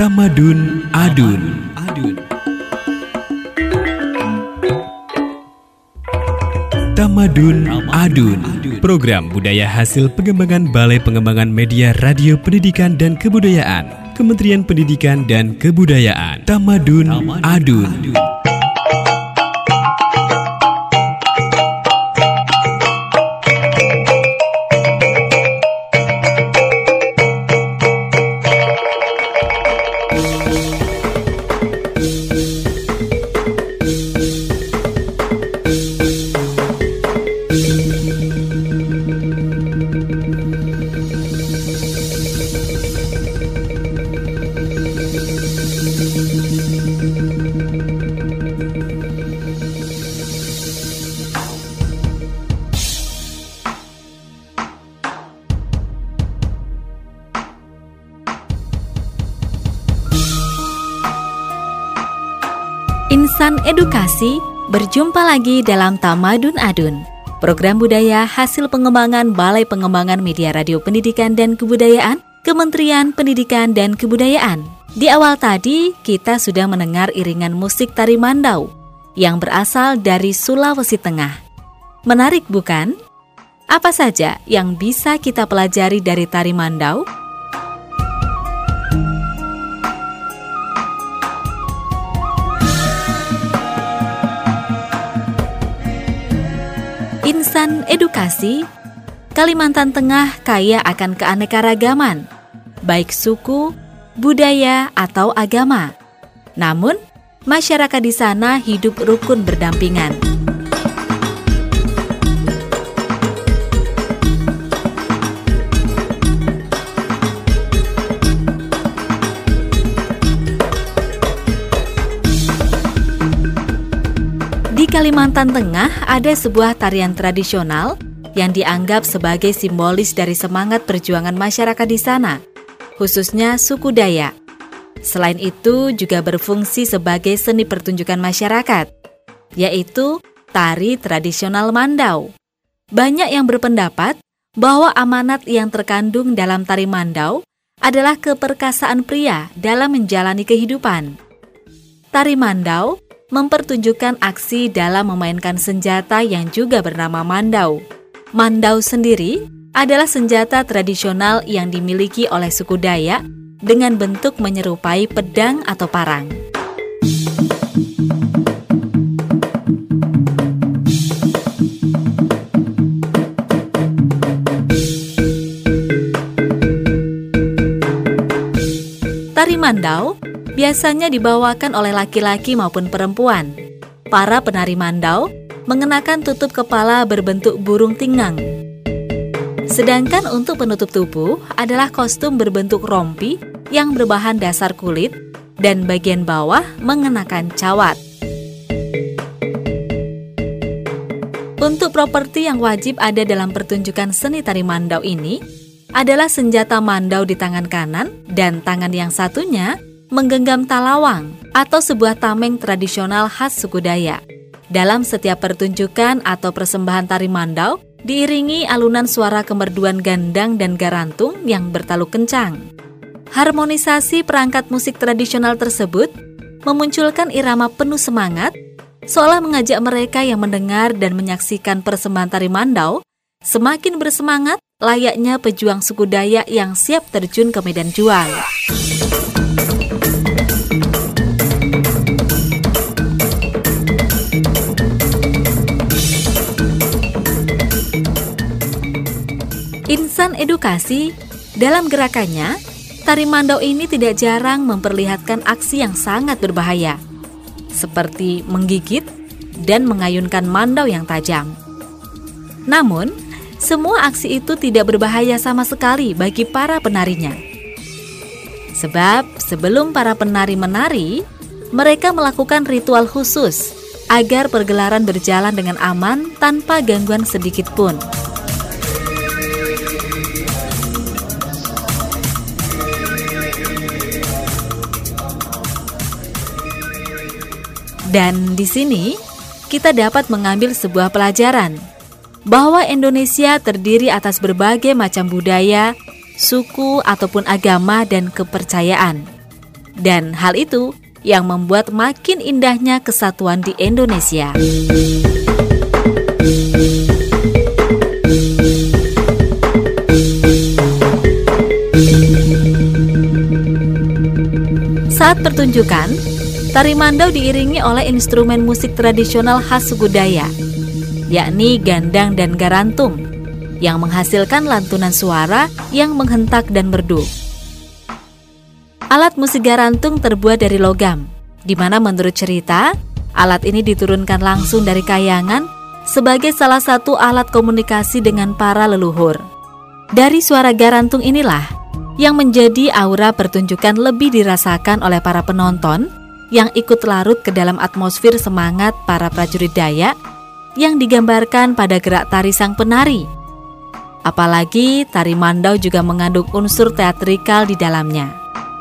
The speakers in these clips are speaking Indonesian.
Tamadun Adun. Tamadun Adun, program budaya hasil pengembangan Balai Pengembangan Media Radio Pendidikan dan Kebudayaan, Kementerian Pendidikan dan Kebudayaan. Tamadun Adun. Insan Edukasi berjumpa lagi dalam Tamadun Adun, program budaya hasil pengembangan Balai Pengembangan Media Radio Pendidikan dan Kebudayaan, Kementerian Pendidikan dan Kebudayaan. Di awal tadi, kita sudah mendengar iringan musik tari mandau yang berasal dari Sulawesi Tengah. Menarik bukan? Apa saja yang bisa kita pelajari dari tari mandau? Insan Edukasi, Kalimantan Tengah kaya akan keanekaragaman, baik suku, budaya, atau agama. Namun, masyarakat di sana hidup rukun berdampingan. Di Kalimantan Tengah ada sebuah tarian tradisional yang dianggap sebagai simbolis dari semangat perjuangan masyarakat di sana, khususnya suku Dayak. Selain itu juga berfungsi sebagai seni pertunjukan masyarakat, yaitu tari tradisional Mandau. Banyak yang berpendapat bahwa amanat yang terkandung dalam tari Mandau adalah keperkasaan pria dalam menjalani kehidupan. Tari Mandau mempertunjukkan aksi dalam memainkan senjata yang juga bernama mandau. Mandau sendiri adalah senjata tradisional yang dimiliki oleh suku Dayak dengan bentuk menyerupai pedang atau parang. Tari mandau biasanya dibawakan oleh laki-laki maupun perempuan. Para penari mandau mengenakan tutup kepala berbentuk burung tinggang. Sedangkan untuk penutup tubuh adalah kostum berbentuk rompi yang berbahan dasar kulit dan bagian bawah mengenakan cawat. Untuk properti yang wajib ada dalam pertunjukan seni tari mandau ini adalah senjata mandau di tangan kanan dan tangan yang satunya menggenggam talawang atau sebuah tameng tradisional khas suku Dayak. Dalam setiap pertunjukan atau persembahan tari mandau, diiringi alunan suara kemerduan gandang dan garantung yang bertalu kencang. Harmonisasi perangkat musik tradisional tersebut memunculkan irama penuh semangat, seolah mengajak mereka yang mendengar dan menyaksikan persembahan tari mandau semakin bersemangat layaknya pejuang suku Dayak yang siap terjun ke medan juang. Insan Edukasi, dalam gerakannya, tari mandau ini tidak jarang memperlihatkan aksi yang sangat berbahaya, seperti menggigit dan mengayunkan mandau yang tajam. Namun, semua aksi itu tidak berbahaya sama sekali bagi para penarinya. Sebab, sebelum para penari menari, mereka melakukan ritual khusus agar pergelaran berjalan dengan aman tanpa gangguan sedikit pun. Dan di sini, kita dapat mengambil sebuah pelajaran bahwa Indonesia terdiri atas berbagai macam budaya, suku, ataupun agama dan kepercayaan. Dan hal itu yang membuat makin indahnya kesatuan di Indonesia. Saat pertunjukan, tari mandau diiringi oleh instrumen musik tradisional khas suku Dayak, yakni gandang dan garantung, yang menghasilkan lantunan suara yang menghentak dan merdu. Alat musik garantung terbuat dari logam, di mana menurut cerita, alat ini diturunkan langsung dari Kayangan sebagai salah satu alat komunikasi dengan para leluhur. Dari suara garantung inilah yang menjadi aura pertunjukan lebih dirasakan oleh para penonton yang ikut larut ke dalam atmosfer semangat para prajurit Dayak yang digambarkan pada gerak tari sang penari. Apalagi tari mandau juga mengandung unsur teatrikal di dalamnya.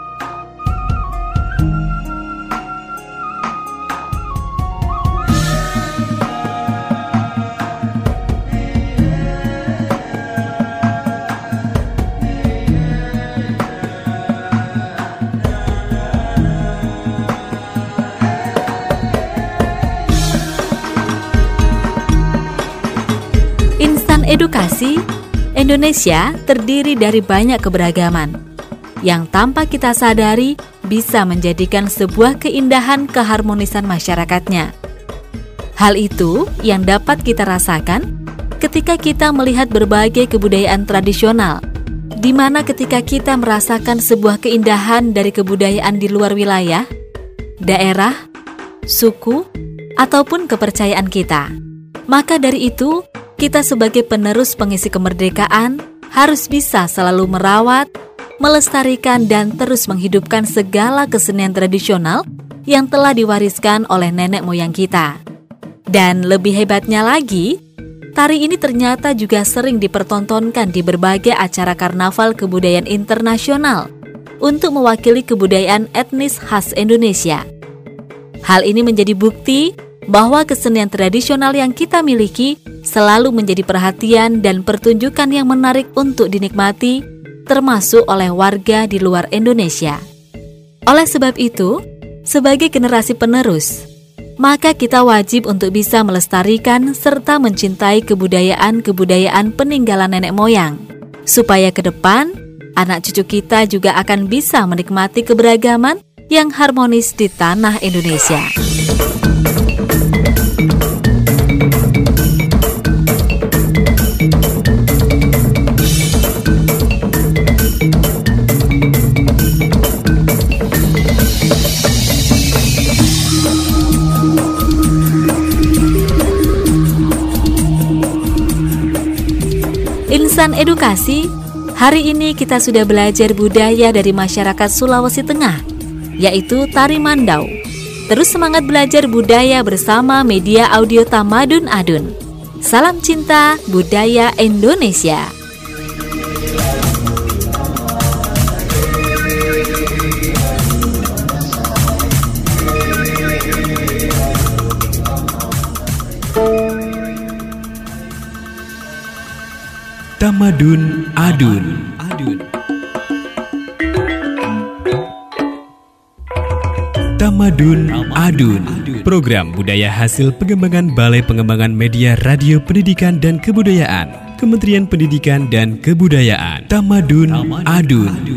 Edukasi Indonesia terdiri dari banyak keberagaman yang tanpa kita sadari bisa menjadikan sebuah keindahan keharmonisan masyarakatnya. Hal itu yang dapat kita rasakan ketika kita melihat berbagai kebudayaan tradisional, di mana ketika kita merasakan sebuah keindahan dari kebudayaan di luar wilayah, daerah, suku, ataupun kepercayaan kita, maka dari itu kita sebagai penerus pengisi kemerdekaan harus bisa selalu merawat, melestarikan, dan terus menghidupkan segala kesenian tradisional yang telah diwariskan oleh nenek moyang kita. Dan lebih hebatnya lagi, tari ini ternyata juga sering dipertontonkan di berbagai acara karnaval kebudayaan internasional untuk mewakili kebudayaan etnis khas Indonesia. Hal ini menjadi bukti bahwa kesenian tradisional yang kita miliki selalu menjadi perhatian dan pertunjukan yang menarik untuk dinikmati, termasuk oleh warga di luar Indonesia. Oleh sebab itu, sebagai generasi penerus, maka kita wajib untuk bisa melestarikan serta mencintai kebudayaan-kebudayaan peninggalan nenek moyang, supaya ke depan, anak cucu kita juga akan bisa menikmati keberagaman yang harmonis di tanah Indonesia. Insan Edukasi, hari ini kita sudah belajar budaya dari masyarakat Sulawesi Tengah, yaitu tari mandau. Terus semangat belajar budaya bersama media audio Tamadun Adun. Salam cinta budaya Indonesia. Tamadun Adun. Tamadun Adun, program budaya hasil pengembangan Balai Pengembangan Media Radio Pendidikan dan Kebudayaan, Kementerian Pendidikan dan Kebudayaan. Tamadun Adun.